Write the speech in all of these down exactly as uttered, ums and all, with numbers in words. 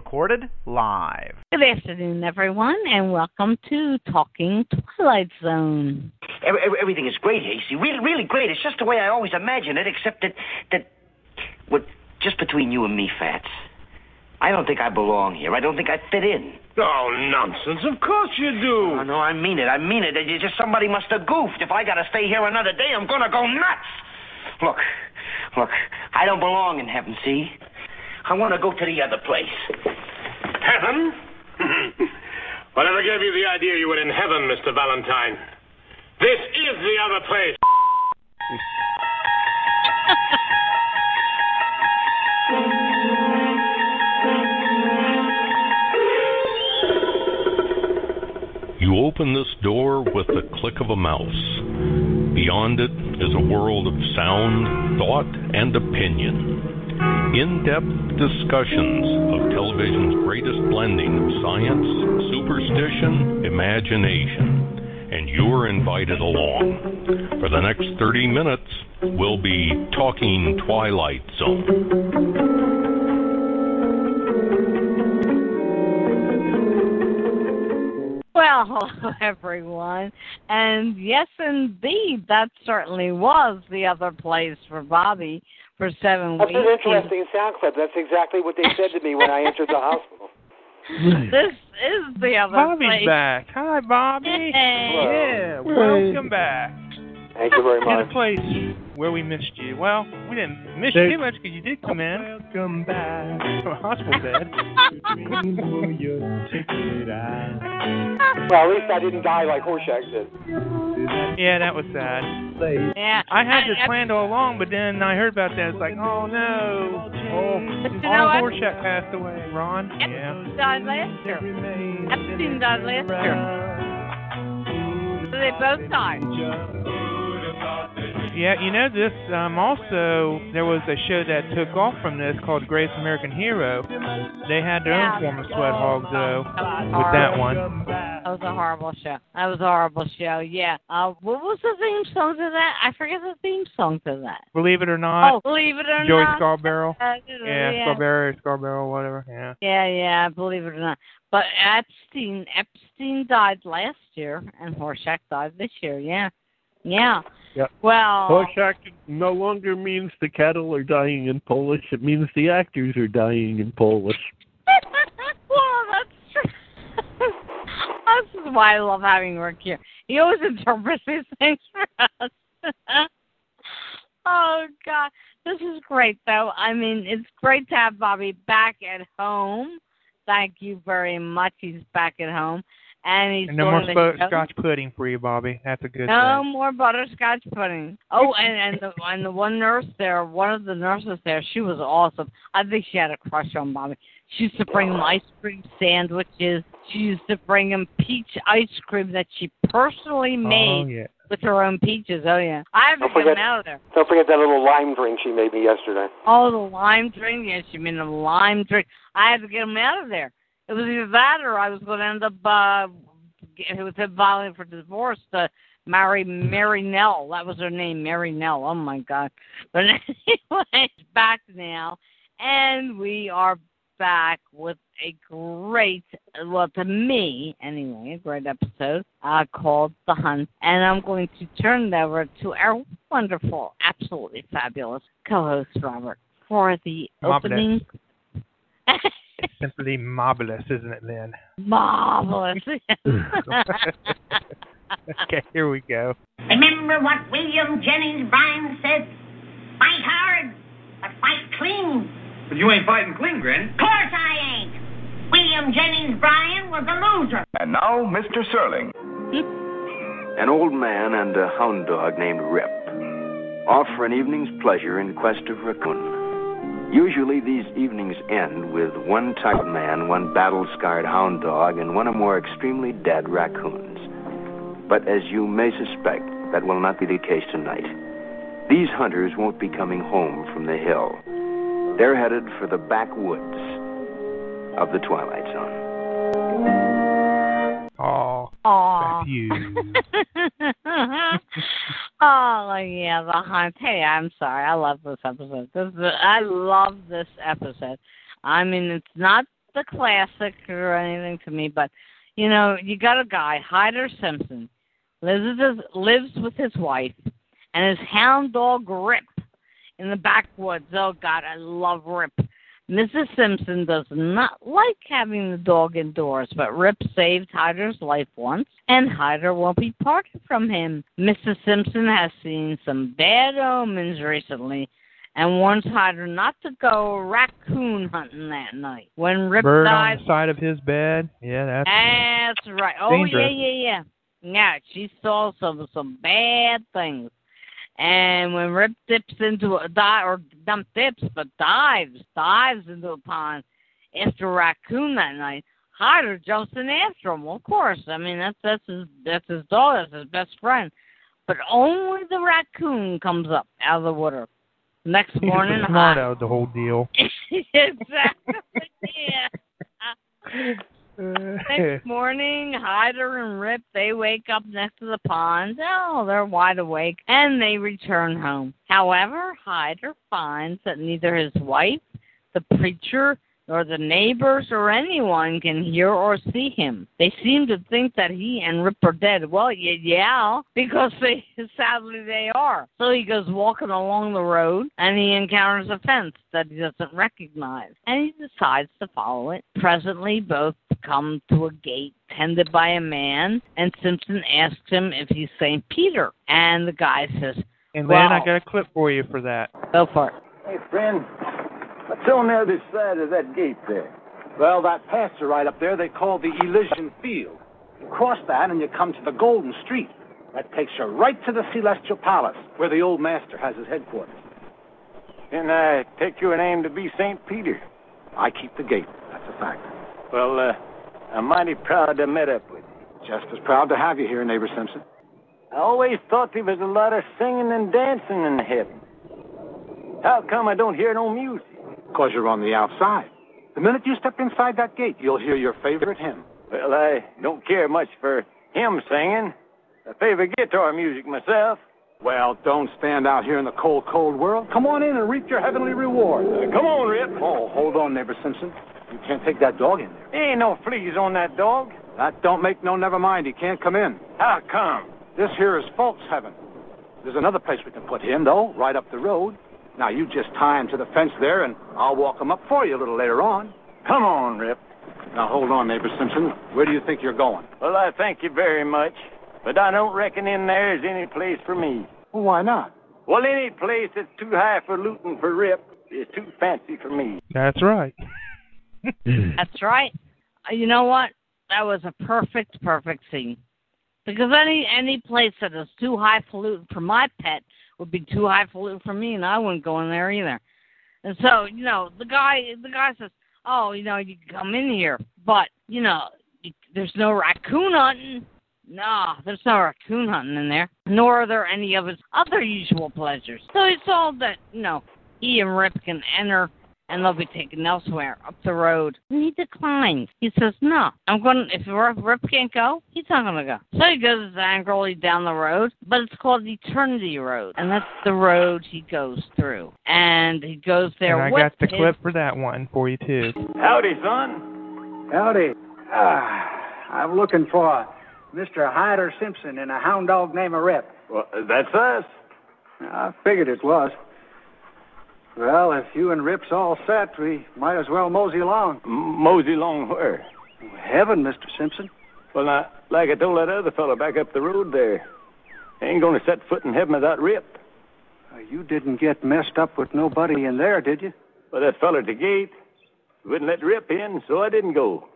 recorded live. Good afternoon, everyone, and welcome to Talking Twilight Zone. Every, everything is great, Hasty. Really, really great. It's just the way I always imagined it, except that, that, what, just between you and me, Fats, I don't think I belong here. I don't think I fit in. Oh, nonsense. Of course you do. Oh, no, I mean it. I mean it. It's just somebody must have goofed. If I got to stay here another day, I'm going to go nuts. Look, look, I don't belong in heaven, see? I want to go to the other place. Heaven? Whatever gave you the idea you were in heaven, Mister Valentine? This is the other place. You open this door with the click of a mouse. Beyond it is a world of sound, thought, and opinion. In-depth discussions of television's greatest blending of science, superstition, imagination. And you're invited along. For the next thirty minutes, we'll be talking Twilight Zone. Well, hello, everyone. And yes, indeed, that certainly was the other place for Bobby for seven That's weeks. That's an interesting sound clip. That's exactly what they said to me when I entered the hospital. This is the other Bobby's place. back. Hi, Bobby. Hey. Yeah, welcome back. Thank you very In much. a place where we missed you. Well, we didn't miss you too much because you did come in. Welcome back From a hospital bed. Well, at least I didn't die like Horshack did. Yeah, that was sad. Yeah. I had this I- planned all along, but then I heard about that. It's like, oh no. Oh, But you know Arnold what? Horshack passed away. Ron? Yeah. Epstein died last year. Epstein died last year. So they both died. Yeah, you know this, um, also, there was a show that took off from this called Greatest American Hero. They had their Yeah. own form of sweat hogs, though, That was with that horrible. one. That was a horrible show. That was a horrible show, yeah. Uh, what was the theme song to that? I forget the theme song to that. Believe it or not, Oh, believe it or Joey not. Scarborough. Uh, Yeah, yeah. Scarborough, Scarborough, whatever, yeah. Yeah, yeah, believe it or not. But Epstein, Epstein died last year, and Horshack died this year, yeah. Yeah. Yep. Well. Horshack no longer means the cattle are dying in Polish. It means the actors are dying in Polish. Well, that's true. This is why I love having Rick here. He always interprets these things for us. Oh, God. This is great, though. I mean, it's great to have Bobby back at home. Thank you very much. He's back at home. And he's And no more doing the show. scotch pudding for you, Bobby. That's a good No thing. more butterscotch pudding. Oh, and and the and the one nurse there, one of the nurses there, she was awesome. I think she had a crush on Bobby. She used to bring him ice cream sandwiches. She used to bring him peach ice cream that she personally made Oh, yeah. with her own peaches. Oh yeah, I have to Don't get him forget- out of there. Don't forget that little lime drink she made me yesterday. Oh, the lime drink. Yes, she made a lime drink. I had to get him out of there. It was either that or I was going to end up uh, it was filing for divorce to marry Mary Nell. That was her name, Mary Nell. Oh, my God. But anyway, it's back now. And we are back with a great, well, to me, anyway, a great episode uh, called The Hunt. And I'm going to turn it over to our wonderful, absolutely fabulous co-host, Robert, for the Marvelous. opening. It's simply marvelous, isn't it, Lynn? Marvelous. Okay, here we go. Remember what William Jennings Bryan said? Fight hard, but fight clean. But you ain't fighting clean, Granny. Of course I ain't. William Jennings Bryan was a loser. And now, Mister Serling. An old man and a hound dog named Rip off for an evening's pleasure in quest of raccoon. Usually these evenings end with one tight man, one battle-scarred hound dog, and one or more extremely dead raccoons. But as you may suspect, that will not be the case tonight. These hunters won't be coming home from the hill. They're headed for the backwoods of the Twilight Zone. Oh, Aw. you. Oh, yeah, the hunt. Hey, I'm sorry. I love this episode. This is, I love this episode. I mean, it's not a classic or anything to me, but, you know, you got a guy, Hyder Simpson, lives with his, lives with his wife and his hound dog, Rip, in the backwoods. Oh, God, I love Rip. Missus Simpson does not like having the dog indoors, but Rip saved Hyder's life once, and Hyder won't be parted from him. Missus Simpson has seen some bad omens recently and warns Hyder not to go raccoon hunting that night. When Rip Bird dies, on the side of his bed. Yeah, that's that's right. Oh, dangerous. yeah, yeah, yeah. Yeah, she saw some some bad things. And when Rip dips into a dive, or not dips, but dives, dives into a pond after a raccoon that night, Hyder jumps in after him. Well, of course, I mean that's that's his that's his dog, that's his best friend. But only the raccoon comes up out of the water. Next morning, He's the smart out of the whole deal. Exactly. Yeah. Next morning, Hyder and Rip, they wake up next to the pond. Oh, they're wide awake, and they return home. However, Hyder finds that neither his wife, the preacher, nor the neighbors or anyone can hear or see him. They seem to think that he and Rip are dead. Well, yeah, yeah, because they, sadly they are. So he goes walking along the road, and he encounters a fence that he doesn't recognize, and he decides to follow it. Presently, both come to a gate tended by a man, and Simpson asks him if he's Saint Peter, and the guy says, And well, then I got a clip for you for that. Go for it. Hey, friend, what's on the other side of that gate there? Well, that pasture right up there they call the Elysian Field. You cross that and you come to the Golden Street. That takes you right to the Celestial Palace, where the old master has his headquarters. And I take your name to be Saint Peter. I keep the gate. That's a fact. Well, uh, I'm mighty proud to met up with you. Just as proud to have you here, Neighbor Simpson. I always thought there was a lot of singing and dancing in heaven. How come I don't hear no music? Because you're on the outside. The minute you step inside that gate, you'll hear your favorite hymn. Well, I don't care much for hymn singing. I favor guitar music myself. Well, don't stand out here in the cold, cold world. Come on in and reap your heavenly reward. Uh, come on, Rip. Oh, hold on, Neighbor Simpson. You can't take that dog in there. There ain't no fleas on that dog. That don't make no never mind. He can't come in. How come? This here is folks' heaven. There's another place we can put him, though, right up the road. Now, you just tie him to the fence there, and I'll walk him up for you a little later on. Come on, Rip. Now, hold on, Neighbor Simpson. Where do you think you're going? Well, I thank you very much, but I don't reckon in there is any place for me. Well, why not? Well, any place that's too high for looting for Rip is too fancy for me. That's right. That's right. Uh, You know what? That was a perfect, perfect scene. Because any any place that is too highfalutin for my pet would be too highfalutin for me, and I wouldn't go in there either. And so, you know, the guy the guy says, "Oh, you know, you can come in here, but you know, you, there's no raccoon hunting." No, there's no raccoon hunting in there, nor are there any of his other usual pleasures. So he's told that, you know, he and Rip can enter, and they'll be taken elsewhere, up the road. And he declines. He says, no, I'm going. If Rip can't go, he's not going to go. So he goes angrily down the road, but it's called Eternity Road, and that's the road he goes through. And he goes there and I with got the his... clip for that one for you, too. Howdy, son. Howdy. Ah, I'm looking for Mister Hyder Simpson and a hound dog named Rip. Well, that's us. I figured it was. Well, if you and Rip's all set, we might as well mosey along. M- mosey along where? Heaven, Mister Simpson. Well, now, like I told that other fellow back up the road there, I ain't going to set foot in heaven without Rip. Uh, you didn't get messed up with nobody in there, did you? Well, that fella at the gate wouldn't let Rip in, so I didn't go.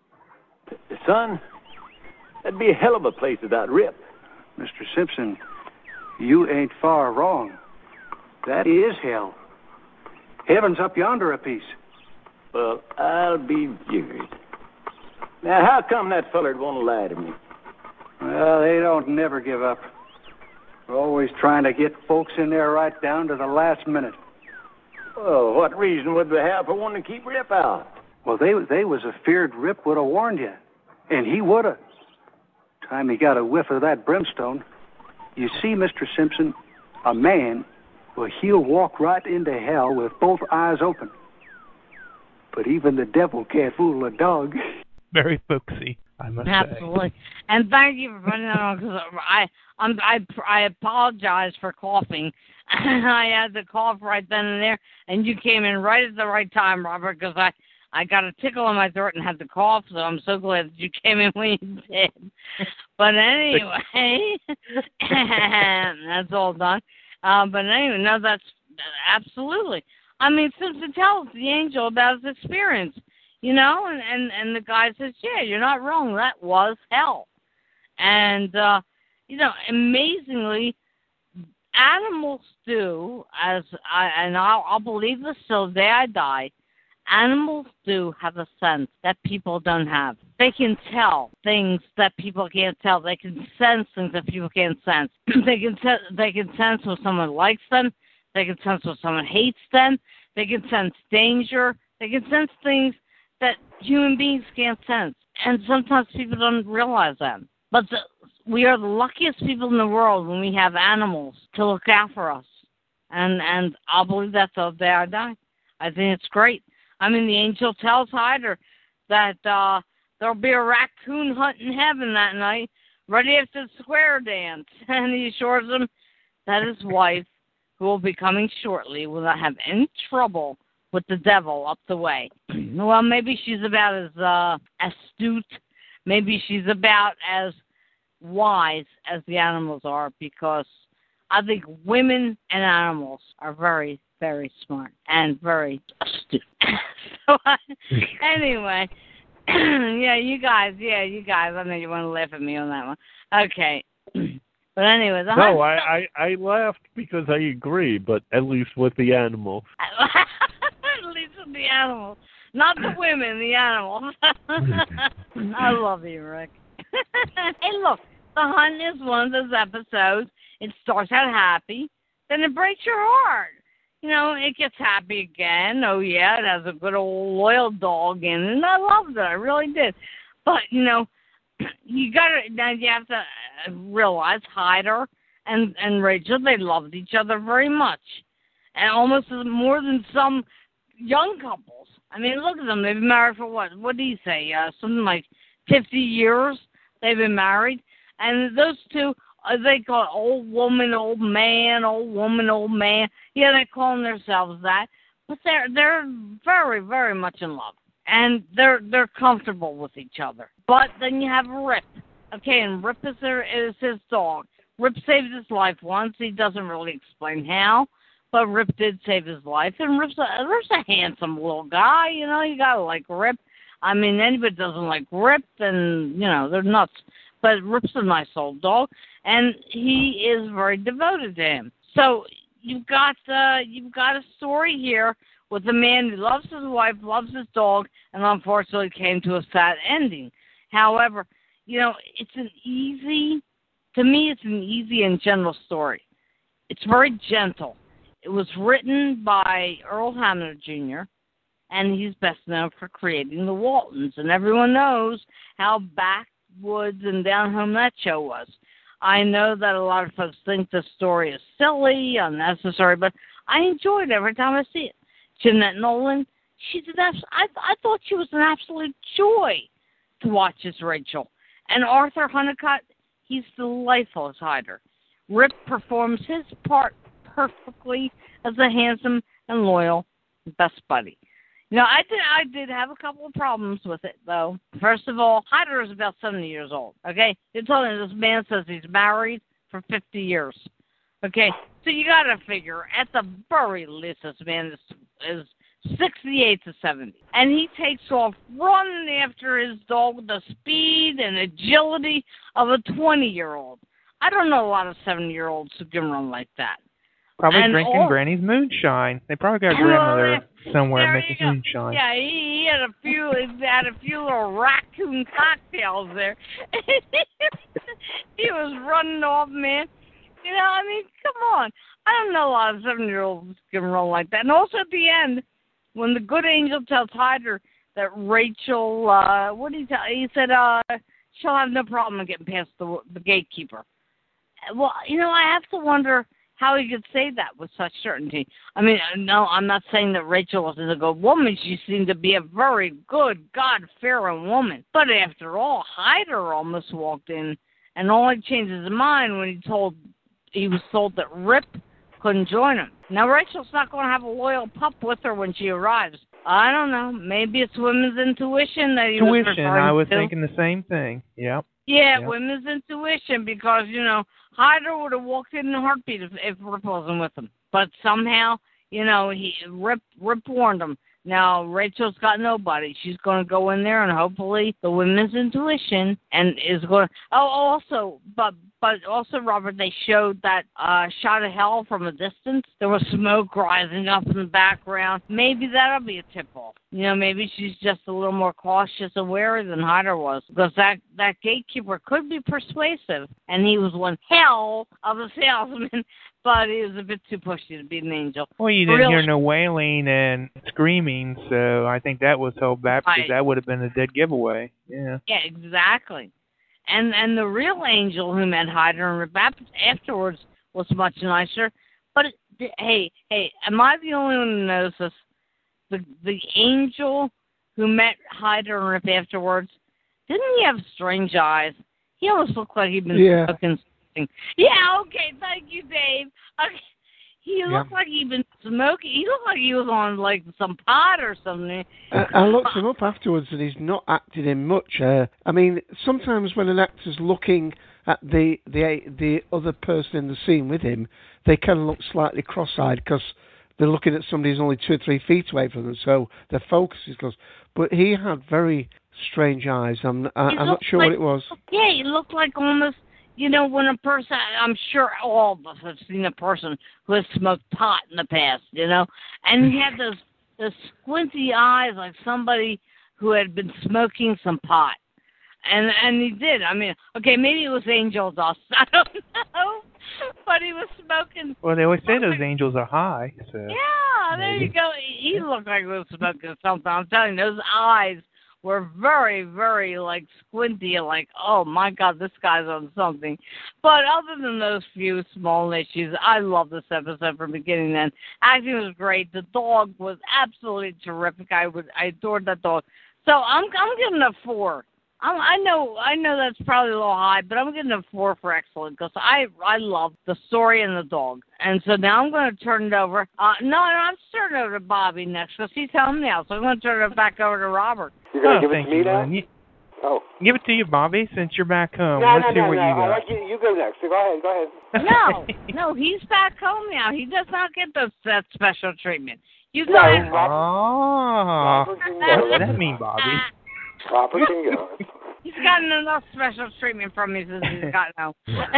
Son, that'd be a hell of a place without Rip. Mister Simpson, you ain't far wrong. That is hell. Heaven's up yonder a piece. Well, I'll be jiggered. Now, how come that feller won't lie to me? Well, they don't never give up. They're always trying to get folks in there right down to the last minute. Well, what reason would they have for wanting to keep Rip out? Well, they they was afeard Rip would have warned you. And he would have. Time he got a whiff of that brimstone. You see, Mister Simpson, a man, well, he'll walk right into hell with both eyes open. But even the devil can't fool a dog. Very folksy, I must Absolutely. say. And thank you for putting that on, because I, I'm, I, I apologize for coughing. I had to cough right then and there, and you came in right at the right time, Robert, because I, I got a tickle in my throat and had to cough, so I'm so glad that you came in when you did. But anyway, that's all done. Uh, but anyway, no, that's absolutely. I mean, Simpson tells the angel about his experience, you know, and, and, and the guy says, yeah, you're not wrong. That was hell. And, uh, you know, amazingly, animals do, as I, and I'll, I'll believe this till the day I die, animals do have a sense that people don't have. They can tell things that people can't tell. They can sense things that people can't sense. they can te- they can sense when someone likes them. They can sense when someone hates them. They can sense danger. They can sense things that human beings can't sense. And sometimes people don't realize that. But the, we are the luckiest people in the world when we have animals to look out for us. And and I'll believe that till the day I die. I think it's great. I mean, the angel tells Hyder that uh, there'll be a raccoon hunt in heaven that night, ready after the square dance. And he assures him that his wife, who will be coming shortly, will not have any trouble with the devil up the way. Well, maybe she's about as uh, astute, maybe she's about as wise as the animals are, because I think women and animals are very, very smart and very astute. so, uh, anyway, yeah, you guys, yeah, you guys, I know you want to laugh at me on that one. Okay. But anyway, the no, I, I, I laughed because I agree, but at least with the animals. At least with the animals. Not the women, the animals. I love you, Rick. Hey, look, The Hunt is one of those episodes. It starts out happy, then it breaks your heart. You know, it gets happy again. Oh, yeah, it has a good old loyal dog in it, and I loved it. I really did. But, you know, you got to, now you have to realize Hyder and, and Rachel, they loved each other very much. And almost more than some young couples. I mean, look at them. They've been married for what? What do you say? Uh, something like fifty years they've been married. And those two, uh, they call it old woman, old man, old woman, old man. Yeah, they call themselves that. But they're they're very, very much in love. And they're they're comfortable with each other. But then you have Rip. Okay, and Rip is, their, is his dog. Rip saved his life once. He doesn't really explain how. But Rip did save his life, and Rip's a, Rip's a handsome little guy, you know, you gotta like Rip. I mean, anybody doesn't like Rip, then, you know, they're nuts. But Rip's a nice old dog, and he is very devoted to him. So you've got, uh, you've got a story here with a man who loves his wife, loves his dog, and unfortunately came to a sad ending. However, you know, it's an easy, to me, it's an easy and gentle story. It's very gentle. It was written by Earl Hamner Junior, and he's best known for creating The Waltons. And everyone knows how backwoods and down home that show was. I know that a lot of folks think the story is silly, unnecessary, but I enjoy it every time I see it. Jeanette Nolan, she's an abs- I, I thought she was an absolute joy to watch as Rachel. And Arthur Honeycutt, he's delightful as Hyder. Rip performs his part perfectly as a handsome and loyal best buddy. You know, I did I did have a couple of problems with it, though. First of all, Hyder is about seventy years old, okay? You're telling me this man says he's married for fifty years, okay? So you got to figure, at the very least, this man is, is sixty-eight to seventy. And he takes off running after his dog with the speed and agility of a twenty-year-old. I don't know a lot of seventy-year-olds who can run like that. Probably and drinking all, Granny's moonshine. They probably got a grandmother well, somewhere making moonshine. Yeah, he, he had a few he had a few little raccoon cocktails there. He was running off, man. You know, I mean, come on. I don't know a lot of seven-year-olds can run like that. And also at the end, when the good angel tells Hyder that Rachel, uh, what did he tell? He said, uh, she'll have no problem getting past the the gatekeeper. Well, you know, I have to wonder how he could say that with such certainty. I mean, no, I'm not saying that Rachel wasn't a good woman. She seemed to be a very good, God-fearing woman. But after all, Hyder almost walked in and only changed his mind when he told he was told that Rip couldn't join him. Now, Rachel's not going to have a loyal pup with her when she arrives. I don't know. Maybe it's women's intuition that he Tuition, was referring I was to. thinking the same thing. Yep. Yeah, yep. women's intuition, because, you know, Hyder would have walked in in a heartbeat if, if Rip wasn't with him. But somehow, you know, he Rip Rip warned him. Now, Rachel's got nobody. She's going to go in there, and hopefully the women's intuition and is going to... Oh, also, but but also, Robert, they showed that uh, shot of hell from a distance. There was smoke rising up in the background. Maybe that'll be a tip-off. You know, maybe she's just a little more cautious and wary than Hyder was, because that, that gatekeeper could be persuasive, and he was one hell of a salesman, but he was a bit too pushy to be an angel. Well, you didn't really, hear no wailing and screaming, so I think that was held back because right. that would have been a dead giveaway. Yeah. Yeah, exactly. And and the real angel who met Hyder and Rip afterwards was much nicer. But, hey, hey, am I the only one who knows this? The, the angel who met Hyder and Rip afterwards, didn't he have strange eyes? He almost looked like he'd been yeah. smoking something. Yeah, okay, thank you, Dave. Okay. He looked yeah. like he'd been smoking. He looked like he was on, like, some pot or something. I, I looked him up afterwards, and he's not acted in much. Uh, I mean, sometimes when an actor's looking at the the the other person in the scene with him, they can look slightly cross-eyed because they're looking at somebody who's only two or three feet away from them, so their focus is close. But he had very strange eyes. I'm, I, I'm not sure like, what it was. Yeah, he looked like almost... You know, when a person, I'm sure all of us have seen a person who has smoked pot in the past, you know, and he had those, those squinty eyes like somebody who had been smoking some pot. And and he did. I mean, okay, maybe it was angel dust. I don't know. But he was smoking. Well, they always say those angels are high. So yeah, there maybe. you go. He looked like he was smoking something. I'm telling you, those eyes were very, very, like, squinty, like, oh, my God, this guy's on something. But other than those few small issues, I love this episode from beginning to end. Acting was great. The dog was absolutely terrific. I would, I adored that dog. So I'm, I'm giving it a four. I'm, I know, I know that's probably a little high, but I'm giving it a four for excellent because I, I love the story and the dog. And so now I'm going to turn it over. Uh, no, no, I'm turning it over to Bobby next because he's home now. So I'm going to turn it back over to Robert. You're going to oh, give it to me you, now? You, oh. Give it to you, Bobby, since you're back home. No, Let's no, hear no, what no. you got. I like you, you go next. So go ahead, go ahead. No, no, he's back home now. He does not get those, that special treatment. You no, guys. Oh, Robert can what go. does that mean, Bobby? Robert can go. He's gotten enough special treatment from me since he's got no.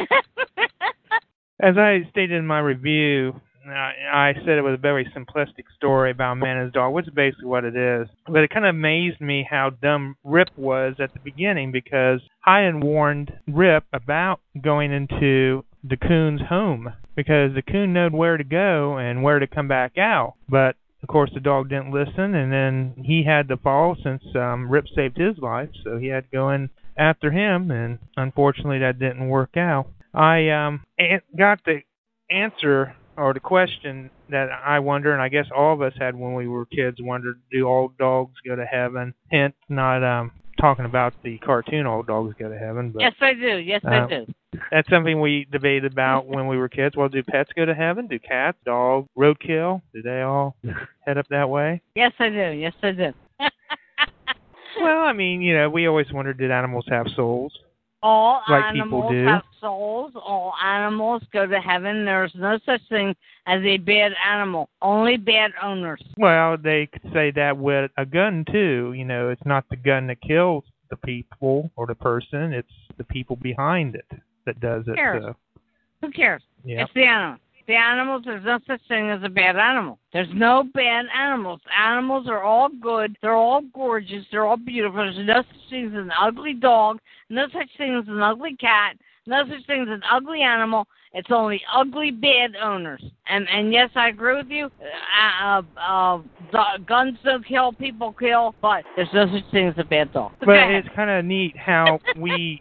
As I stated in my review, I, I said it was a very simplistic story about a man and his dog, which is basically what it is. But it kind of amazed me how dumb Rip was at the beginning because Hyan warned Rip about going into the coon's home because the coon knew where to go and where to come back out. But of course, the dog didn't listen, and then he had to fall since um, Rip saved his life, so he had to go in after him, and unfortunately that didn't work out. I um, got the answer or the question that I wonder, and I guess all of us had when we were kids, wondered, do all dogs go to heaven? Hint, not um, talking about the cartoon All Dogs Go to Heaven. But, yes, I do. Yes, uh, I do. That's something we debated about when we were kids. Well, do pets go to heaven? Do cats, dogs, roadkill? Do they all head up that way? Yes, I do. Yes, I do. Well, I mean, you know, we always wondered, did animals have souls? All like animals people do? have souls. All animals go to heaven. There's no such thing as a bad animal. Only bad owners. Well, they could say that with a gun, too. You know, it's not the gun that kills the people or the person. It's the people behind it that does it. Who cares? So. Who cares? Yep. It's the animal. The animals, there's no such thing as a bad animal. There's no bad animals. Animals are all good. They're all gorgeous. They're all beautiful. There's no such thing as an ugly dog. No such thing as an ugly cat. No such thing as an ugly animal. It's only ugly, bad owners. And and yes, I agree with you. Uh, uh, uh, guns don't kill, people kill. But there's no such thing as a bad dog. But it's kind of neat how we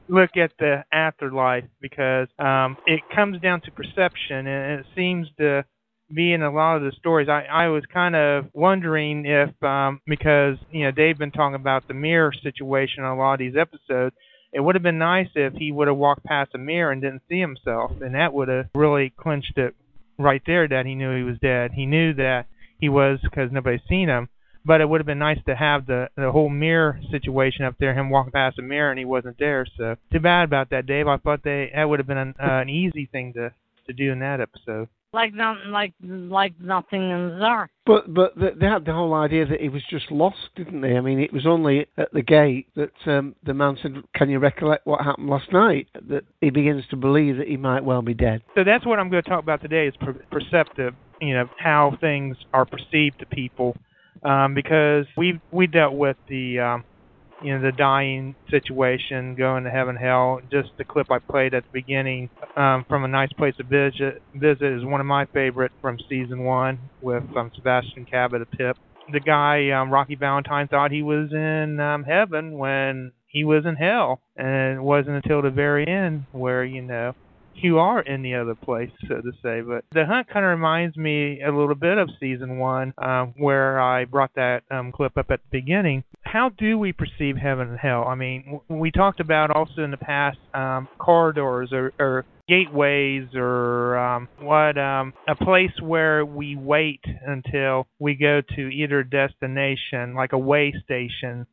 look at the afterlife, because um, it comes down to perception, and it seems to be in a lot of the stories. I, I was kind of wondering if, um, because, you know, Dave's been talking about the mirror situation on a lot of these episodes, it would have been nice if he would have walked past a mirror and didn't see himself, and that would have really clinched it right there that he knew he was dead. He knew that he was because nobody's seen him, but it would have been nice to have the, the whole mirror situation up there, him walking past a mirror and he wasn't there. So too bad about that, Dave. I thought they that would have been an, uh, an easy thing to, to do in that episode. Like not, like like nothing in the dark. But but the, they had the whole idea that he was just lost, didn't they? I mean, it was only at the gate that um, the man said, "Can you recollect what happened last night?" That he begins to believe that he might well be dead. So that's what I'm going to talk about today: is per- perceptive. You know, how things are perceived to people, um, because we we dealt with the um, you know the dying situation, going to heaven, hell. Just the clip I played at the beginning um, from A Nice Place to Visit, visit is one of my favorite from season one with um, Sebastian Cabot of Pip. The guy um, Rocky Valentine thought he was in um, heaven when he was in hell, and it wasn't until the very end where you know. You are in the other place, so to say. But The Hunt kind of reminds me a little bit of season one, um, where I brought that um, clip up at the beginning. How do we perceive heaven and hell? I mean, w- we talked about also in the past um, corridors or, or gateways or um, what um, a place where we wait until we go to either destination, like a way station,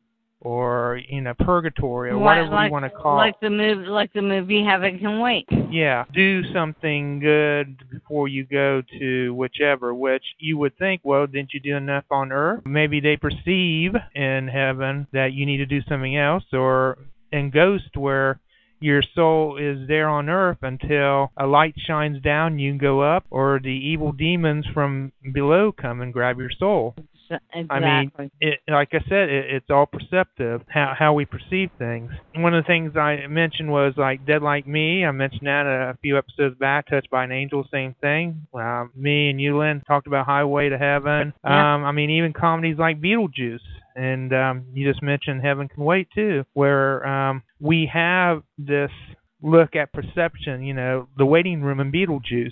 or you know, purgatory, or whatever like, you want to call like it. The movie, like the movie Heaven Can Wait. Yeah, do something good before you go to whichever, which you would think, well, didn't you do enough on earth? Maybe they perceive in heaven that you need to do something else, or in Ghost where your soul is there on earth until a light shines down, you can go up, or the evil demons from below come and grab your soul. Exactly. I mean, it, like I said, it, it's all perceptive, how how we perceive things. One of the things I mentioned was like Dead Like Me. I mentioned that a, a few episodes back. Touched by an Angel, same thing. Uh, me and you, Lynn, talked about Highway to Heaven. Yeah. Um, I mean, even comedies like Beetlejuice. And um, you just mentioned Heaven Can Wait, too, where um, we have this look at perception, you know, the waiting room in Beetlejuice.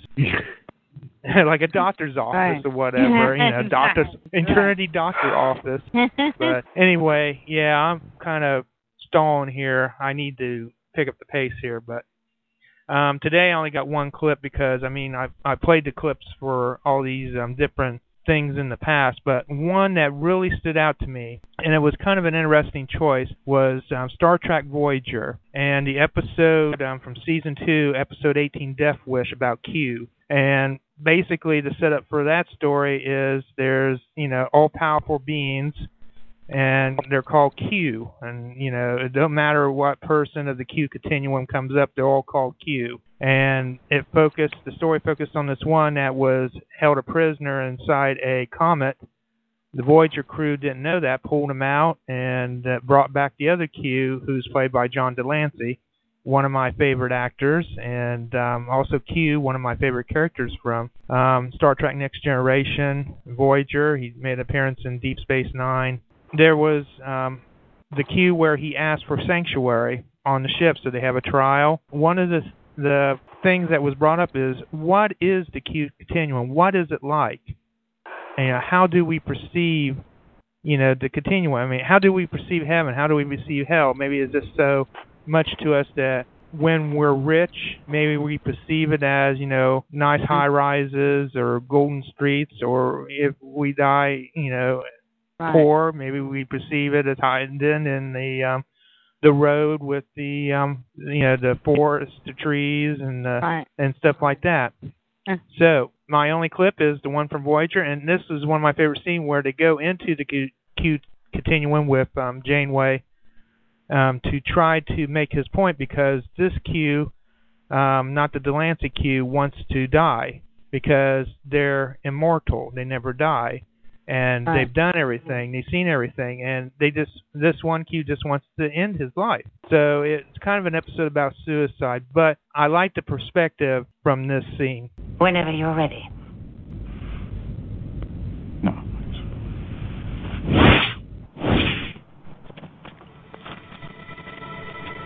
Like a doctor's office right. or whatever, you know, doctor's eternity doctor office. But anyway, yeah, I'm kind of stalling here. I need to pick up the pace here, but um, today I only got one clip because I mean I I played the clips for all these um, different things in the past, but one that really stood out to me, and it was kind of an interesting choice, was um, Star Trek Voyager and the episode um, from season two, episode eighteen, Death Wish, about Q. And basically the setup for that story is there's, you know, all-powerful beings, and they're called Q. And, you know, it don't matter what person of the Q continuum comes up, they're all called Q. And it focused, the story focused on this one that was held a prisoner inside a comet. The Voyager crew didn't know that, pulled him out, and uh, brought back the other Q, who's played by John Delancey, one of my favorite actors, and um, also Q, one of my favorite characters from um, Star Trek Next Generation, Voyager. He made an appearance in Deep Space Nine. There was um, the Q where he asked for sanctuary on the ship, so they have a trial. One of the the things that was brought up is, what is the Q continuum? What is it like? And how do we perceive, you know, the continuum? I mean, how do we perceive heaven? How do we perceive hell? Maybe it's just so much to us that when we're rich, maybe we perceive it as, you know, nice high rises or golden streets, or if we die, you know, right. poor, maybe we perceive it as hiding in the um, the road with the um, you know, the forest, the trees, and uh, right. and stuff like that. Yeah. So my only clip is the one from Voyager, and this is one of my favorite scenes where they go into the Q, Q continuum with um, Janeway. Um, to try to make his point, because this Q, um, not the Delancey Q, wants to die because they're immortal. They never die. And right. they've done everything. They've seen everything. And they just, this one Q just wants to end his life. So it's kind of an episode about suicide. But I like the perspective from this scene. Whenever you're ready.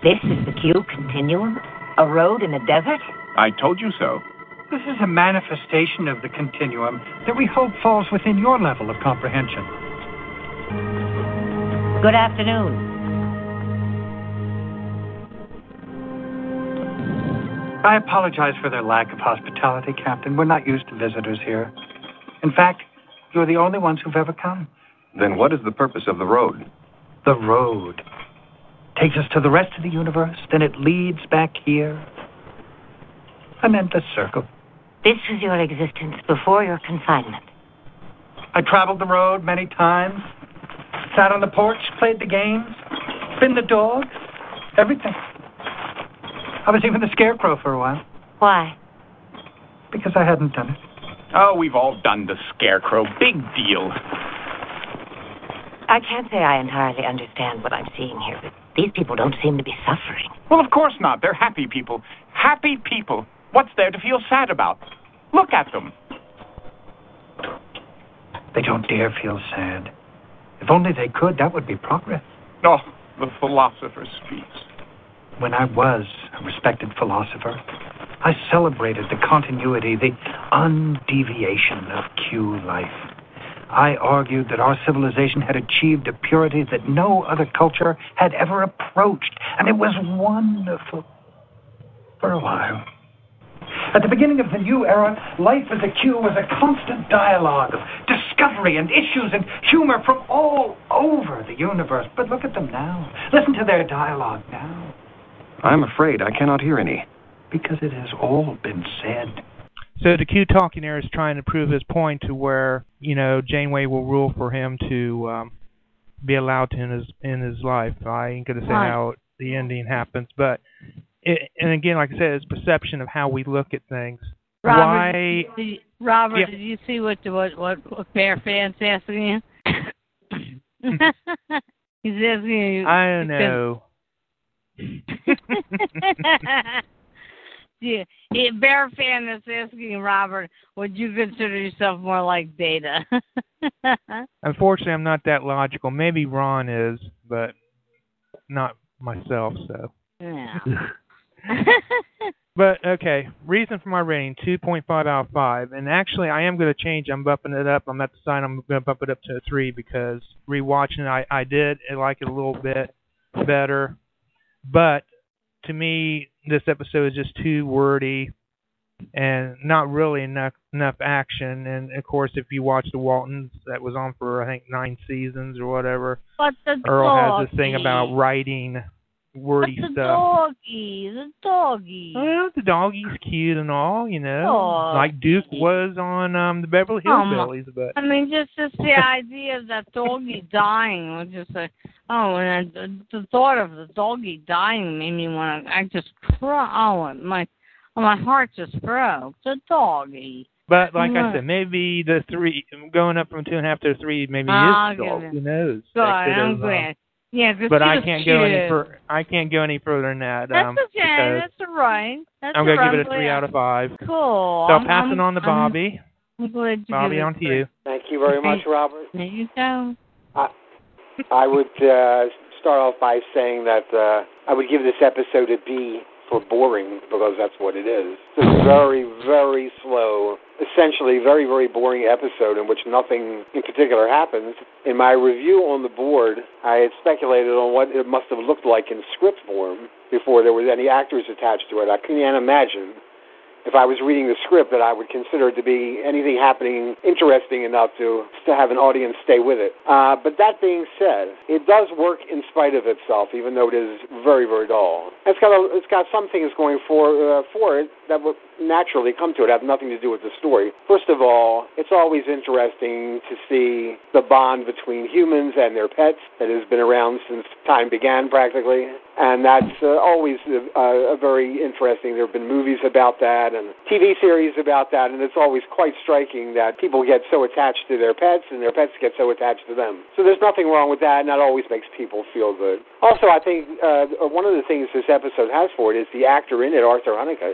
This is the Q Continuum? A road in the desert? I told you so. This is a manifestation of the continuum that we hope falls within your level of comprehension. Good afternoon. I apologize for their lack of hospitality, Captain. We're not used to visitors here. In fact, you're the only ones who've ever come. Then what is the purpose of the road? The road takes us to the rest of the universe, then it leads back here. An endless circle. This was your existence before your confinement. I traveled the road many times, sat on the porch, played the games, been the dog, everything. I was even the scarecrow for a while. Why? Because I hadn't done it. Oh, we've all done the scarecrow. Big deal. I can't say I entirely understand what I'm seeing here, but these people don't seem to be suffering. Well, of course not. They're happy people. Happy people. What's there to feel sad about? Look at them. They don't dare feel sad. If only they could, that would be progress. Oh, the philosopher speaks. When I was a respected philosopher, I celebrated the continuity, the undeviation of Q life. I argued that our civilization had achieved a purity that no other culture had ever approached, and it was wonderful for a while. At the beginning of the new era, life as a Q was a constant dialogue of discovery and issues and humor from all over the universe. But look at them now. Listen to their dialogue now. I'm afraid I cannot hear any. Because it has all been said. So the Q talking there is trying to prove his point to where, you know, Janeway will rule for him to um, be allowed to in his in his life. I ain't going to say Right. how the ending happens, but it, and again, like I said, it's perception of how we look at things. Robert, Why? Did you, Robert, Yeah. did you see what what what, what Bear Fan's asking you? He's asking you. I don't know. Yeah, yeah, Bear Fan is asking Robert, would you consider yourself more like Data? Unfortunately, I'm not that logical. Maybe Ron is, but not myself. So. Yeah. But okay, reason for my rating two point five out of five, and actually I am going to change. I'm bumping it up. I'm at the sign. I'm going to bump it up to a three because rewatching it, I I did I like it a little bit better, but to me this episode is just too wordy and not really enough enough action. And of course, if you watch the Waltons, that was on for I think nine seasons or whatever. But the Earl doggy. has this thing about writing wordy But the stuff. doggy, the doggy. Well, the doggy's cute and all, you know, Oh. like Duke was on um the Beverly Um, Hillbillies. But I mean, just just the idea of that doggy dying was just like, oh, and the, the thought of the doggy dying made me want to. I just cry. Oh, my, oh, my heart just broke. The doggy. but like Yeah. I said, maybe the three going up from two and a half to three, maybe I'll is give dog. it- Who knows? Good, That could I'm have, uh, glad. Yeah, 'cause But she I was can't go any cute. fur- I can't go any further than that. That's um, okay. because That's all right. That's I'm gonna all give it right. a three out of five. Cool. So I'm, pass I'm, it on to I'm- Bobby. I'm glad you Bobby, give it on a to you. Thank you very much, Robert. There you go. I, I would uh, start off by saying that uh, I would give this episode a B for boring, because that's what it is. It's a very, very slow, essentially very, very boring episode in which nothing in particular happens. In my review on the board, I had speculated on what it must have looked like in script form before there was any actors attached to it. I can't imagine, if I was reading the script, that I would consider it to be anything happening interesting enough to to have an audience stay with it. Uh, but that being said, it does work in spite of itself, even though it is very, very dull. It's got a, it's got some things going for uh, for it that would naturally come to it, have nothing to do with the story. First of all, it's always interesting to see the bond between humans and their pets that has been around since time began, practically. And that's uh, always uh, a very interesting. There have been movies about that and T V series about that, and it's always quite striking that people get so attached to their pets and their pets get so attached to them. So there's nothing wrong with that, and that always makes people feel good. Also, I think uh, one of the things this episode has for it is the actor in it, Arthur Honeycutt, because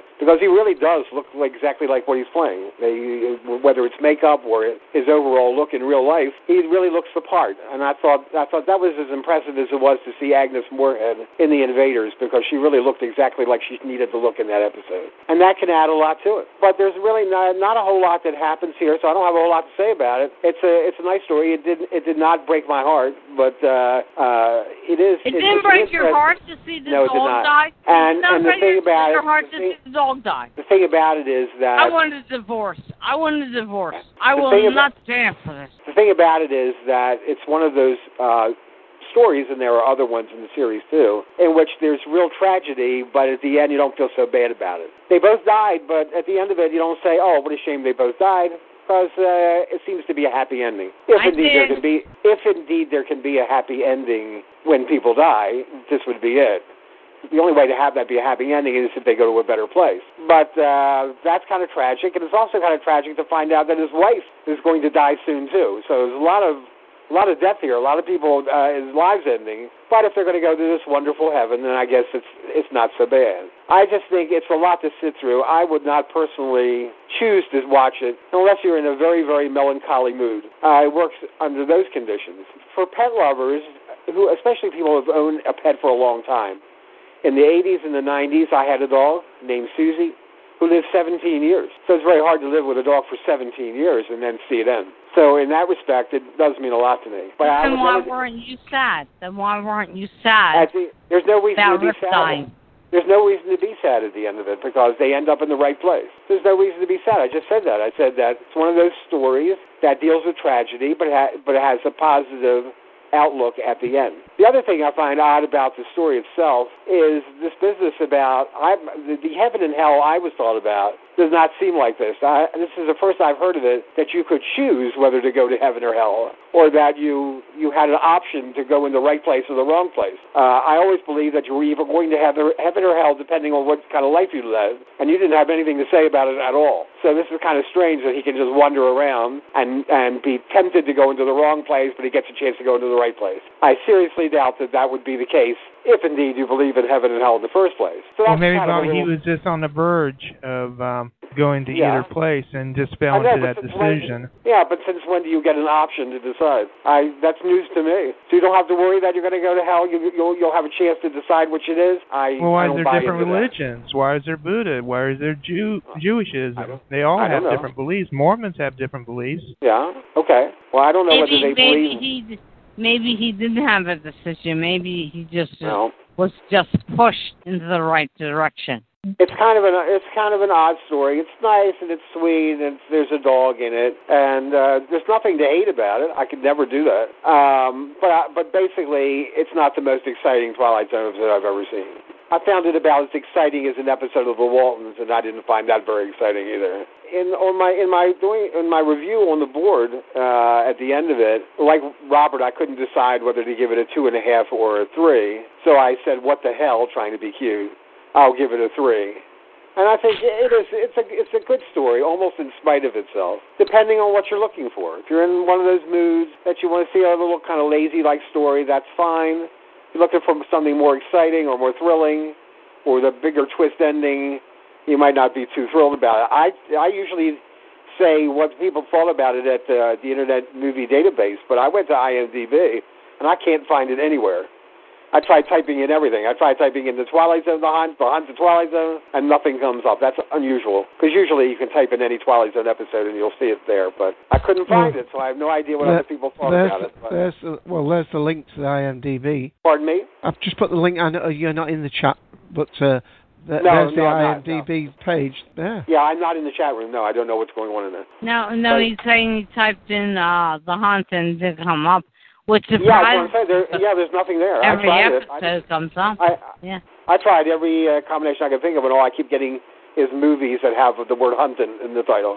he really does look like exactly like what he's playing. They, whether it's makeup or his overall look in real life, he really looks the part. And I thought I thought that was as impressive as it was to see Agnes Moorehead in The Invaders, because she really looked exactly like she needed to look in that episode. And that can add a lot to it. But there's really not, not a whole lot that happens here, so I don't have a whole lot to say about it. It's a it's a nice story. It did it did not break my heart, but uh, uh, it is. It, it didn't break your heart to see the no, dog die. And, and the thing about your it, heart the to thing, see the dog die. The thing about it is that I want a divorce. I want a divorce. I the will about, not stand for this. The thing about it is that it's one of those uh, stories, and there are other ones in the series too, in which there's real tragedy, but at the end you don't feel so bad about it. They both died, but at the end of it you don't say, "Oh, what a shame they both died." Because uh, it seems to be a happy ending. If I indeed did. there can be, if indeed there can be a happy ending when people die, this would be it. The only way to have that be a happy ending is if they go to a better place. But uh, that's kind of tragic, and it's also kind of tragic to find out that his wife is going to die soon too. So there's a lot of a lot of death here, a lot of people, uh, his lives ending. But if they're going to go to this wonderful heaven, then I guess it's it's not so bad. I just think it's a lot to sit through. I would not personally choose to watch it unless you're in a very, very melancholy mood. Uh, it works under those conditions. For pet lovers, who especially people who have owned a pet for a long time, in the eighties and the nineties, I had a dog named Susie who lived seventeen years. So it's very hard to live with a dog for seventeen years and then see it end. So in that respect, it does mean a lot to me. But I then why never, weren't you sad? Then why weren't you sad? the, there's no reason about to be Rip sad. dying? There's no reason to be sad at the end of it because they end up in the right place. There's no reason to be sad. I just said that. I said that it's one of those stories that deals with tragedy, but ha- but it has a positive outlook at the end. The other thing I find odd about the story itself is this business about I, the, the heaven and hell I was taught about does not seem like this. I, this is the first I've heard of it, that you could choose whether to go to heaven or hell, or that you you had an option to go in the right place or the wrong place. Uh, I always believed that you were either going to have heaven or hell depending on what kind of life you led, and you didn't have anything to say about it at all. So this is kind of strange that he can just wander around and, and be tempted to go into the wrong place, but he gets a chance to go into the right place. I seriously doubt that that would be the case if indeed you believe in heaven and hell in the first place. So well, that's maybe kind of Bobby, little... he was just on the verge of um, going to Yeah. either place and just fell I know, into but that since when- decision. yeah, but since when do you get an option to decide? I that's news to me. So you don't have to worry that you're going to go to hell. You, you'll you'll have a chance to decide which it is. I Well, why I is don't there buy different into that. religions? Why is there Buddha? Why is there Jew Jewishism? They all I have don't know. different beliefs. Mormons have different beliefs. Yeah. Okay. Well, I don't know Maybe whether they maybe believe. he maybe he didn't have a decision. Maybe he just No. was just pushed into the right direction. It's kind of an it's kind of an odd story. It's nice and it's sweet and there's a dog in it and uh, there's nothing to hate about it. I could never do that. Um, but I, but basically, it's not the most exciting Twilight Zone episode I've ever seen. I found it about as exciting as an episode of The Waltons, and I didn't find that very exciting either. In on my in my doing in my review on the board uh, at the end of it, like Robert, I couldn't decide whether to give it a two and a half or a three. So I said, "What the hell?" Trying to be cute. I'll give it a three. And I think it is. It's a it's a good story, almost in spite of itself, depending on what you're looking for. If you're in one of those moods that you want to see a little kind of lazy-like story, that's fine. If you're looking for something more exciting or more thrilling, or the bigger twist ending, you might not be too thrilled about it. I I usually say what people thought about it at uh, the Internet Movie Database, but I went to I M D B and I can't find it anywhere. I tried typing in everything. I tried typing in the Twilight Zone, the Hunt, the Hunt, the Twilight Zone, and nothing comes up. That's unusual, because usually you can type in any Twilight Zone episode and you'll see it there, but I couldn't find it, so I have no idea what There- other people thought there's, about it. But. there's the, well, there's the link to the I M D B. Pardon me? I've just put the link. I know you're not in the chat, but uh, th- No, there's the no, I'm not, I M D B page there. Yeah, I'm not in the chat room. No, I don't know what's going on in there. No, no, But- he's saying he typed in uh, the hunt and it didn't come up, which Yeah, surprised. that's what I'm saying. There, yeah, there's nothing there. Every I tried episode it. comes up. I, yeah. I tried every uh, combination I could think of, and all I keep getting is movies that have the word hunt in, in the title.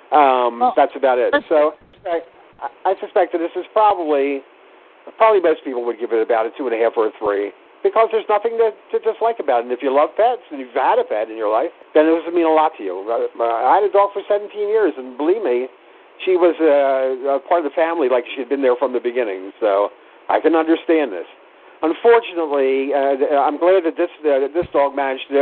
Um, Well, that's about it. So I, I suspect that this is probably, probably most people would give it about a two and a half or a three, because there's nothing to, to dislike about it. And if you love pets and you've had a pet in your life, then it doesn't mean a lot to you. I had a dog for seventeen years, and believe me, she was uh, a part of the family like she had been there from the beginning. So I can understand this. Unfortunately, uh, I'm glad that this uh, this dog managed to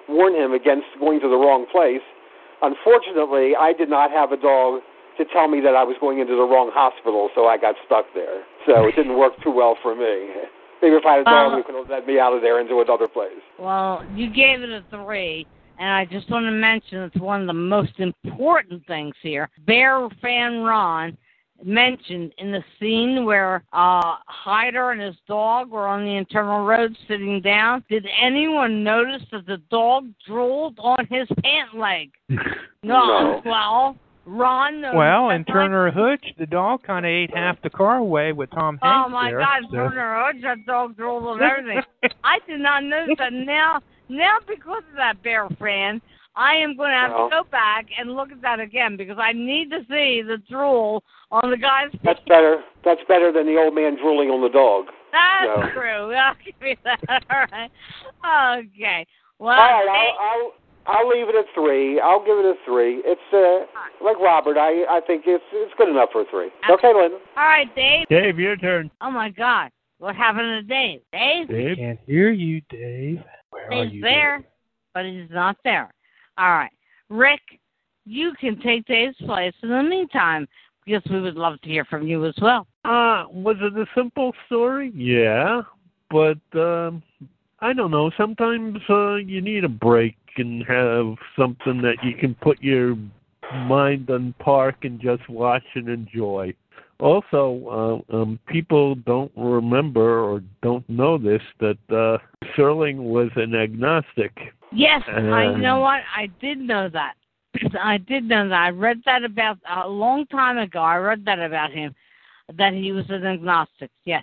warn him against going to the wrong place. Unfortunately, I did not have a dog to tell me that I was going into the wrong hospital, so I got stuck there. So it didn't work too well for me. Maybe if I had a dog, Um, who could have led me out of there into another place. Well, you gave it a three, and I just want to mention it's one of the most important things here. Bear fan Ron mentioned in the scene where uh, Hyder and his dog were on the internal road sitting down, did anyone notice that the dog drooled on his pant leg? No. No. Well, Ron noticed. Well, that and Turner Hooch, the dog, kind of ate half the car away with Tom Hanks Oh my there, God, so- Turner Hooch, that dog drooled on everything. I did not notice that. Now, now because of that Bear fan, I am going to have Well. to go back and look at that again because I need to see the drool on the guy's pants. That's better. That's better than the old man drooling on the dog. That's No. true. I'll give you that. All right. Okay. Well, All right, hey, I'll, I'll I'll leave it at three. I'll give it a three. It's uh, like Robert. I I think it's it's good enough for a three. Okay, Linda. all right, Dave. Dave, your turn. Oh my God, what happened to Dave? Dave? Dave? Can't hear you, Dave. Where are He's you? there, Dave? but he's not there. All right, Rick, you can take Dave's place in the meantime because we would love to hear from you as well. Uh, was it a simple story? Yeah, but um, I don't know. Sometimes uh, you need a break and have something that you can put your mind on park and just watch and enjoy. Also, uh, um, people don't remember or don't know this, that uh, Serling was an agnostic. Yes, I Um, know what I did know that. I did know that. I read that about a long time ago. I read that about him, that he was an agnostic. Yes,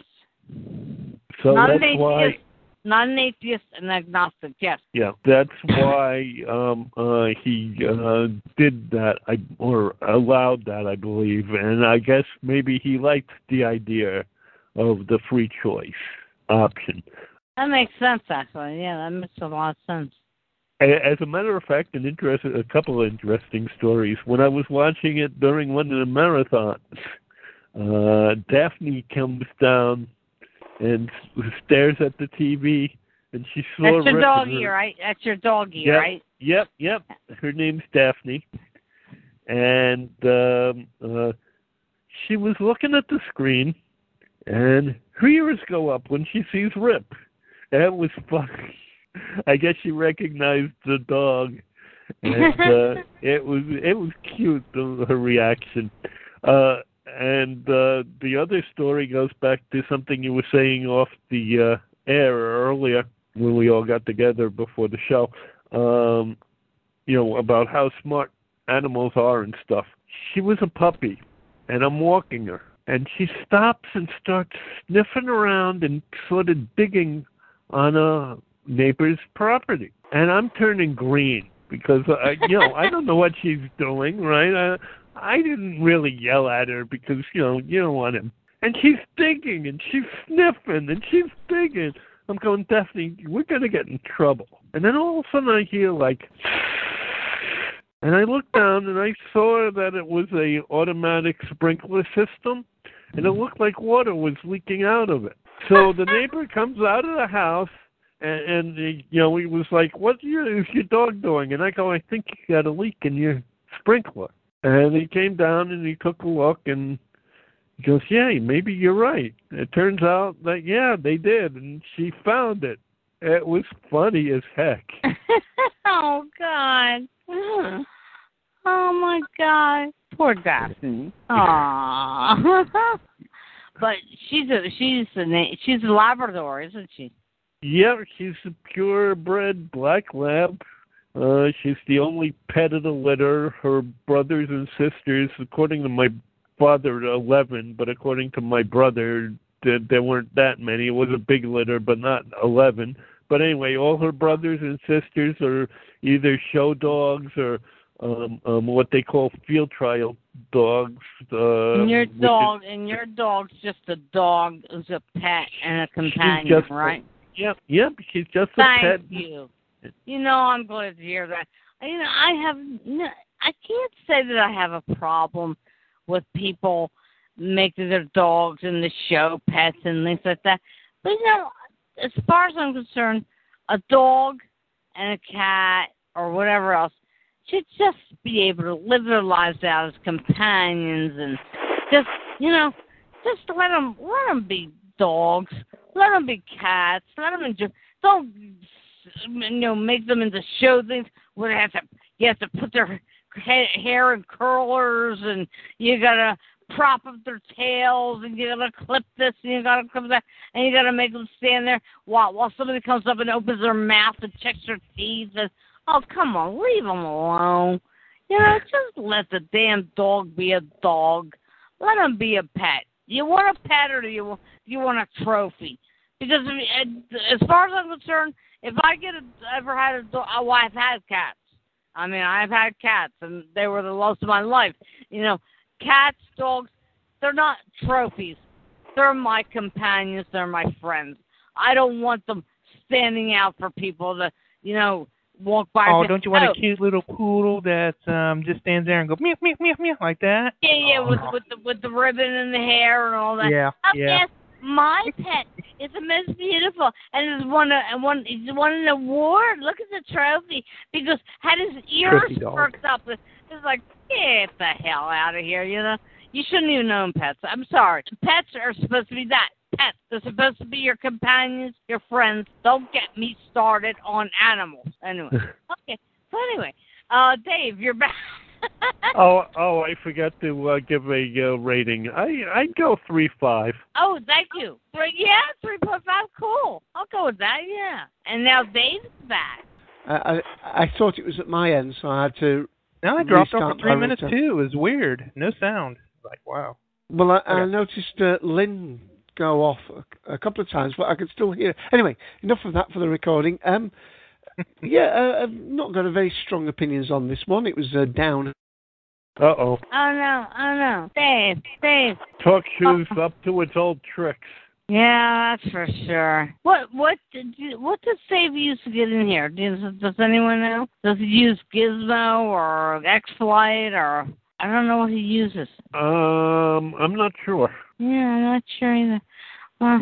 So not that's an atheist. why, Not an atheist, an agnostic. Yes. yeah, that's why um, uh, he uh, did that, I, or allowed that, I believe. And I guess maybe he liked the idea of the free choice option. That makes sense, actually. Yeah, that makes a lot of sense. A- As a matter of fact, an interest, a couple of interesting stories. When I was watching it during one of the marathons, uh, Daphne comes down and s- stares at the T V, and she saw That's your Rick doggy, and her- right? That's your doggy, Yep, right? Yep, yep. Her name's Daphne, and um, uh, she was looking at the screen, and her ears go up when she sees Rip. That was funny. I guess she recognized the dog, and uh, it was it was cute, the, her reaction. Uh, and uh, the other story goes back to something you were saying off the uh, air earlier when we all got together before the show. Um, you know, about how smart animals are and stuff. She was a puppy, and I'm walking her, and she stops and starts sniffing around and sort of digging on a neighbor's property, and I'm turning green because I, you know, I don't know what she's doing, right? I, I didn't really yell at her because you know you don't want him, and she's digging and she's sniffing and she's digging. I'm going, Daphne, we're gonna get in trouble. And then all of a sudden I hear like, and I looked down and I saw that it was a automatic sprinkler system, and it looked like water was leaking out of it. So the neighbor comes out of the house. And, and uh, you know, he was like, "What your, is your dog doing?" And I go, "I think you got a leak in your sprinkler." And he came down and he took a look, and he goes, "Yeah, maybe you're right." It turns out that yeah, they did, and she found it. It was funny as heck. Oh God! Oh my God! Poor Daphne. Aww. But she's a she's a na- she's a Labrador, isn't she? Yeah, she's a purebred black lab. Uh, she's the only pet of the litter. Her brothers and sisters, according to my father, eleven, but according to my brother, there, there weren't that many. It was a big litter, but not eleven. But anyway, all her brothers and sisters are either show dogs or um, um, what they call field trial dogs. Uh, And your which is- dog, and your dog's just a dog, who's a pet and a companion, just- right? Yep, yep. She's just a Thank pet. you. You know, I'm glad to hear that. You know, I have, no, I can't say that I have a problem with people making their dogs in the show pets and things like that. But you know, as far as I'm concerned, a dog and a cat or whatever else should just be able to live their lives out as companions and just, you know, just let them, let them be dogs, let them be cats, let them enjoy. Don't, you know, make them into show things where they have to, you have to put their hair in curlers and you gotta prop up their tails and you gotta clip this and you gotta clip that and you gotta make them stand there while while somebody comes up and opens their mouth and checks their teeth and oh come on, leave them alone. You know, just let the damn dog be a dog. Let him be a pet. You want a pet or do you you want a trophy? Because as far as I'm concerned, if I get a, ever had a dog, oh, I've had cats. I mean, I've had cats, and they were the loves of my life. You know, cats, dogs, they're not trophies. They're my companions. They're my friends. I don't want them standing out for people to, you know, walk by. Oh, and say, don't you want oh. a cute little poodle that um just stands there and go meow meow meow meow like that? Yeah, yeah, with with the with the ribbon and the hair and all that. Yeah, oh, yeah. Yes, my pet is the most beautiful, and he's won a and won he's won an award. Look at the trophy because had his ears Trophy dog. perked up. It's like get the hell out of here, you know. You shouldn't even own pets. I'm sorry. Pets are supposed to be that. Pets. They're supposed to be your companions, your friends. Don't get me started on animals. Anyway. Okay. So anyway, uh, Dave, you're back. oh, oh, I forgot to uh, give a uh, rating. I I'd go three five. Oh, thank you. Three, yeah, three point five. Cool. I'll go with that. Yeah. And now Dave's back. I, I I thought it was at my end, so I had to. Now I dropped off restart for three my minutes router. too. It was weird. No sound. Like wow. Well, I, I Okay. noticed uh, Lynn go off a, a couple of times, but I could still hear. Anyway, enough of that for the recording. Um, yeah, uh, I've not got a very strong opinions on this one. It was uh, down. Uh oh. Oh no, oh no, Dave, Dave. Talk shoes up to its old tricks. Yeah, that's for sure. What what did you, what does Dave use to get in here? Does does anyone know? Does he use Gizmo or X-Flight or I don't know what he uses. Um, I'm not sure. Yeah, I'm not sure either. Well,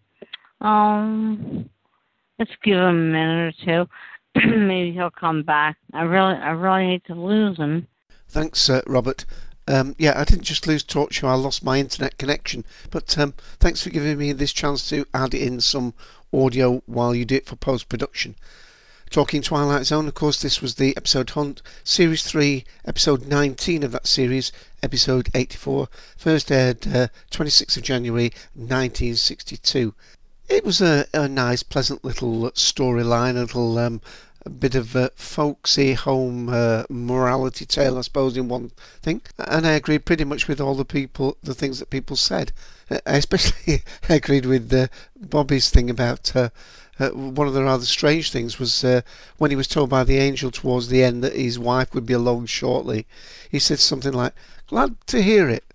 um, let's give him a minute or two. Maybe he'll come back. I really, I really hate to lose him. Thanks, uh, Robert. Um, yeah, I didn't just lose TalkShoe, I lost my internet connection. But um, thanks for giving me this chance to add in some audio while you do it for post-production. Talking Twilight Zone, of course, this was the episode Hunt, Series three, episode nineteen of that series, episode eighty-four, first aired uh, twenty-sixth of January nineteen sixty-two. It was a, a nice, pleasant little storyline, a little um, a bit of a folksy home uh, morality tale, I suppose, in one thing. And I agreed pretty much with all the people, the things that people said. Uh, I especially agreed with uh, Bobby's thing about uh, uh, one of the rather strange things was uh, when he was told by the angel towards the end that his wife would be alone shortly. He said something like, "Glad to hear it."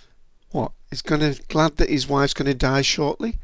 What? He's gonna glad that his wife's going to die shortly?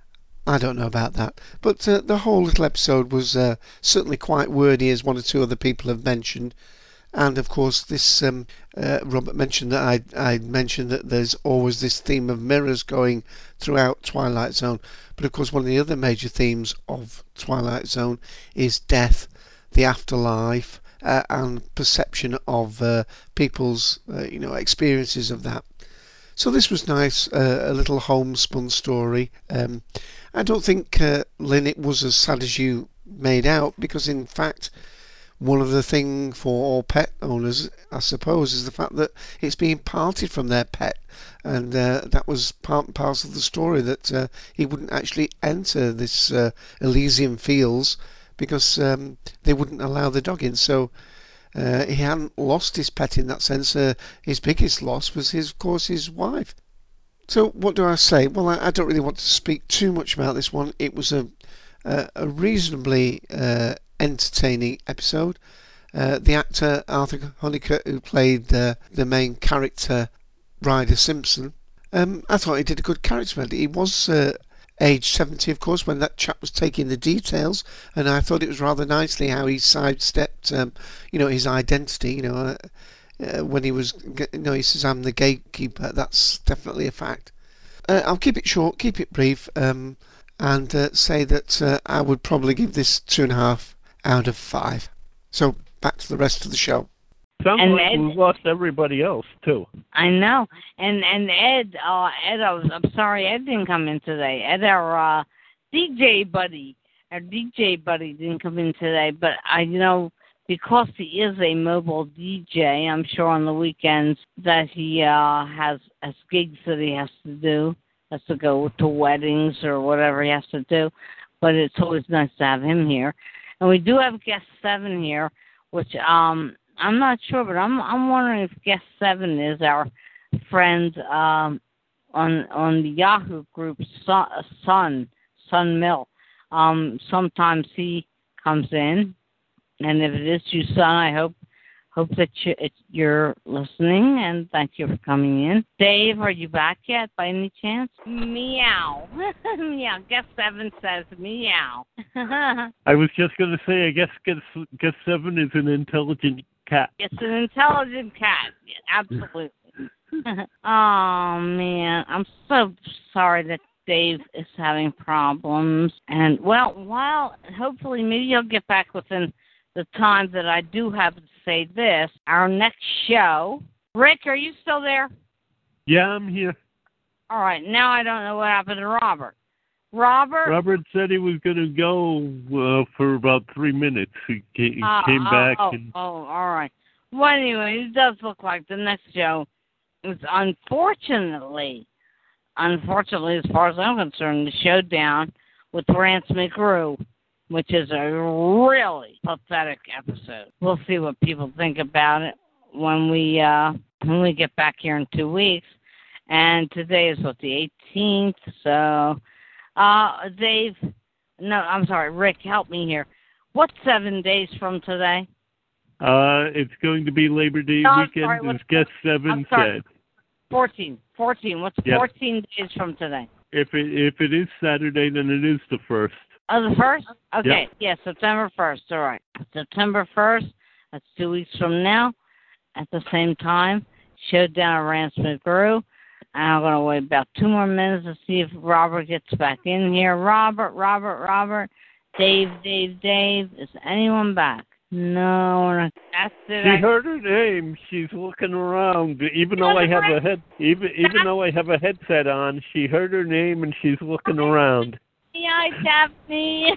I don't know about that, but uh, the whole little episode was uh, certainly quite wordy, as one or two other people have mentioned. And of course, this um, uh, Robert mentioned that I I mentioned that there's always this theme of mirrors going throughout Twilight Zone. But of course, one of the other major themes of Twilight Zone is death, the afterlife, uh, and perception of uh, people's uh, you know experiences of that. So this was nice, uh, a little homespun story. Um, I don't think, uh, Lynn, it was as sad as you made out, because in fact, one of the things for all pet owners, I suppose, is the fact that it's being parted from their pet, and uh, that was part and parcel of the story, that uh, he wouldn't actually enter this uh, Elysian Fields because um, they wouldn't allow the dog in. So uh, he hadn't lost his pet in that sense. Uh, his biggest loss was, his, of course, his wife. So what do I say? Well, I, I don't really want to speak too much about this one. It was a a, a reasonably uh, entertaining episode. Uh, the actor Arthur Honeycutt, who played uh, the main character Ryder Simpson, um, I thought he did a good character. He was uh, age seventy, of course, when that chap was taking the details, and I thought it was rather nicely how he sidestepped, um, you know, his identity. You know. Uh, Uh, when he was, you know, he says, "I'm the gatekeeper." That's definitely a fact. Uh, I'll keep it short, keep it brief, um, and uh, say that uh, I would probably give this two and a half out of five. So back to the rest of the show. Sounds And like Ed- we've lost everybody else, too. I know. And and Ed, uh, Ed, I was, I'm sorry Ed didn't come in today. Ed, our uh, D J buddy, our D J buddy didn't come in today. But I, you know, because he is a mobile D J, I'm sure on the weekends that he uh, has has gigs that he has to do, has to go to weddings or whatever he has to do. But it's always nice to have him here. And we do have guest seven here, which um. I'm not sure, but I'm I'm wondering if guest seven is our friend um, on on the Yahoo group, Son Son, Son Mill. Um, sometimes he comes in, and if it is you, Son, I hope hope that you, it, you're listening, and thank you for coming in. Dave, are you back yet, by any chance? Meow, meow. Guest seven says meow. I was just going to say, I guess guess, guess seven is an intelligent cat. It's an intelligent cat. Yeah, absolutely. Oh, man. I'm so sorry that Dave is having problems. And, well, while hopefully maybe he'll get back within the time that I do have to say this. Our next show. Rick, are you still there? Yeah, I'm here. All right. Now I don't know what happened to Robert. Robert? Robert said he was going to go uh, for about three minutes. He came, he Uh, came oh, back. Oh, and oh, all right. Well, anyway, it does look like the next show is unfortunately, unfortunately, as far as I'm concerned, the showdown with Rance McGrew, which is a really pathetic episode. We'll see what people think about it when we uh, when we get back here in two weeks. And today is what, the eighteenth, so. Uh, Dave, no, I'm sorry, Rick, help me here. What's seven days from today? Uh, it's going to be Labor Day No, I'm weekend, sorry, as what's- guest seven I'm sorry. said. fourteen. fourteen. What's Yep. fourteen days from today? If it if it is Saturday, then it is the first. Oh, the first? Okay, Yep. yeah, September first, all right. September first, that's two weeks from now, at the same time, showdown of Rance McGrew. I'm going to wait about two more minutes to see if Robert gets back in here. Robert, Robert, Robert, Dave, Dave, Dave. Is anyone back? No, we're not. That's it. She I- heard her name. She's looking around. Even though I have a head, even even though I have a headset on, she heard her name and she's looking around. Hi, Daphne.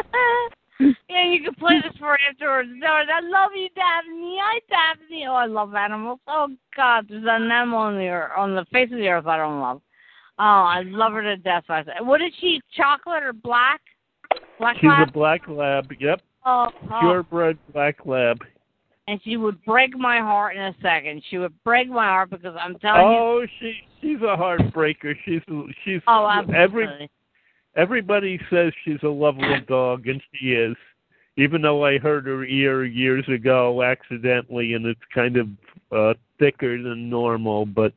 Yeah, you can play this for afterwards. I love you, Daphne. Hi, Daphne. Oh, I love animals. Oh, God, there's an animal on the earth, on the face of the earth I don't love. Oh, I love her to death. What is she, chocolate or black? Black She's lab? a black lab. Yep, Oh, oh. purebred black lab. And she would break my heart in a second. She would break my heart because I'm telling you. Oh, she she's a heartbreaker. She's she's Oh, absolutely. every everybody says she's a lovely dog, and she is. Even though I hurt her ear years ago accidentally, and it's kind of uh, thicker than normal, but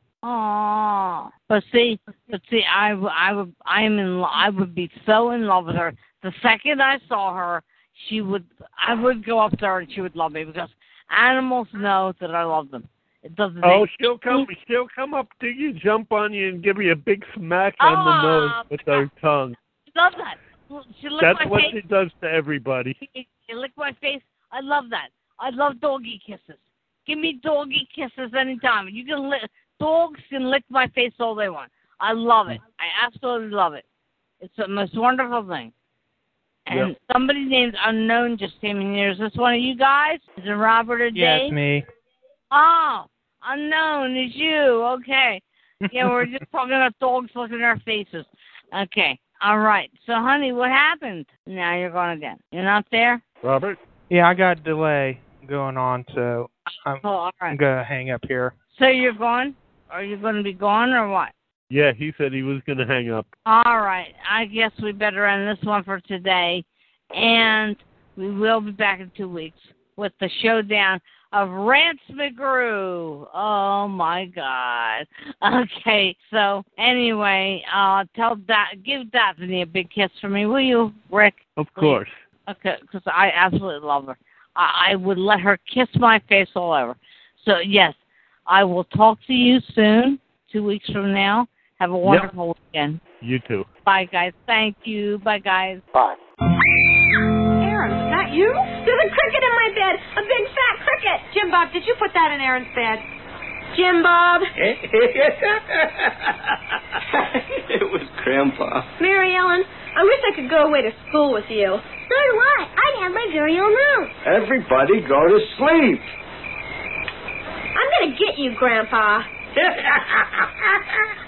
Oh, but see, but see, I, w- I would, I am in, lo- I would be so in love with her. The second I saw her, she would, I would go up to her and she would love me because animals know that I love them. It doesn't. oh, they- she'll come she'll come up to you, jump on you, and give you a big smack on the Oh, nose with her tongue. love that. She licked That's my what face. she does to everybody. She licked my face. I love that. I love doggy kisses. Give me doggy kisses anytime. You can lick. Dogs can lick my face all they want. I love it. I absolutely love it. It's the most wonderful thing. And Yep. somebody named Unknown just came in here. Is this one of you guys? Is it Robert or Yeah, Dave? it's me. Oh, Unknown is you. Okay. Yeah, we're just talking about dogs licking our faces. Okay. All right. So, honey, what happened? Now you're gone again. You're not there? Robert? Yeah, I got a delay going on, so I'm, Oh, all right. I'm going to hang up here. So you're gone? Are you going to be gone or what? Yeah, he said he was going to hang up. All right. I guess we better end this one for today. And we will be back in two weeks with the showdown of Rance McGrew. Oh, my God. Okay. So, anyway, uh, tell da- give Daphne a big kiss for me, will you, Rick? Of course. Okay, because I absolutely love her. I-, I would let her kiss my face all over. So, yes, I will talk to you soon, two weeks from now. Have a wonderful weekend. You too. Bye, guys. Thank you. Bye, guys. Bye. Aaron, is that You? There's a cricket in my bed. A big fat cricket. Jim Bob, did you put that in Aaron's bed? Jim Bob. It was Grandpa. Mary Ellen, I wish I could go away to school with you. So do I. I'd have my very own room. Everybody go to sleep. I'm going to get you, Grandpa.